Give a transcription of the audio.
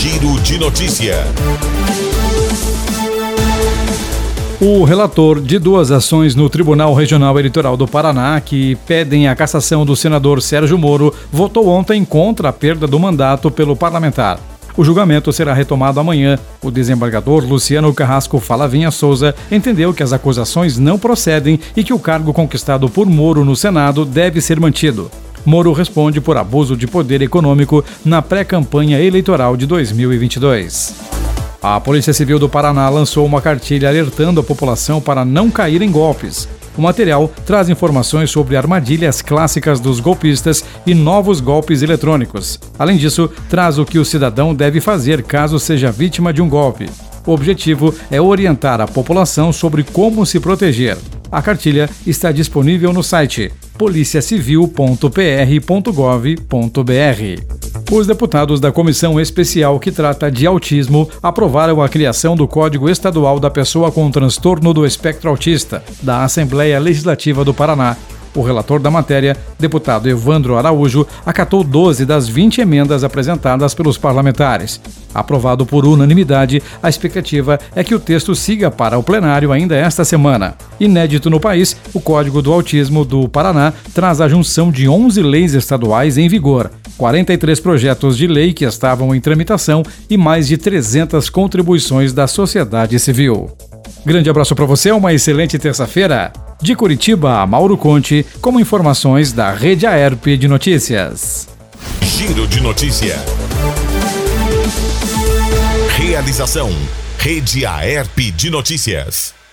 Giro de Notícia. O relator de 2 ações no Tribunal Regional Eleitoral do Paraná, que pedem a cassação do senador Sérgio Moro, votou ontem contra a perda do mandato pelo parlamentar. O julgamento será retomado amanhã. O desembargador Luciano Carrasco Falavinha Souza entendeu que as acusações não procedem e que o cargo conquistado por Moro no Senado deve ser mantido. Moro responde por abuso de poder econômico na pré-campanha eleitoral de 2022. A Polícia Civil do Paraná lançou uma cartilha alertando a população para não cair em golpes. O material traz informações sobre armadilhas clássicas dos golpistas e novos golpes eletrônicos. Além disso, traz o que o cidadão deve fazer caso seja vítima de um golpe. O objetivo é orientar a população sobre como se proteger. A cartilha está disponível no site policiacivil.pr.gov.br. Os deputados da Comissão Especial que trata de autismo aprovaram a criação do Código Estadual da Pessoa com Transtorno do Espectro Autista, da Assembleia Legislativa do Paraná. O relator da matéria, deputado Evandro Araújo, acatou 12 das 20 emendas apresentadas pelos parlamentares. Aprovado por unanimidade, a expectativa é que o texto siga para o plenário ainda esta semana. Inédito no país, o Código do Autismo do Paraná traz a junção de 11 leis estaduais em vigor, 43 projetos de lei que estavam em tramitação e mais de 300 contribuições da sociedade civil. Grande abraço para você, uma excelente terça-feira. De Curitiba, Mauro Conte, com informações da Rede Aerp de Notícias. Giro de Notícia. Realização: Rede Aerp de Notícias.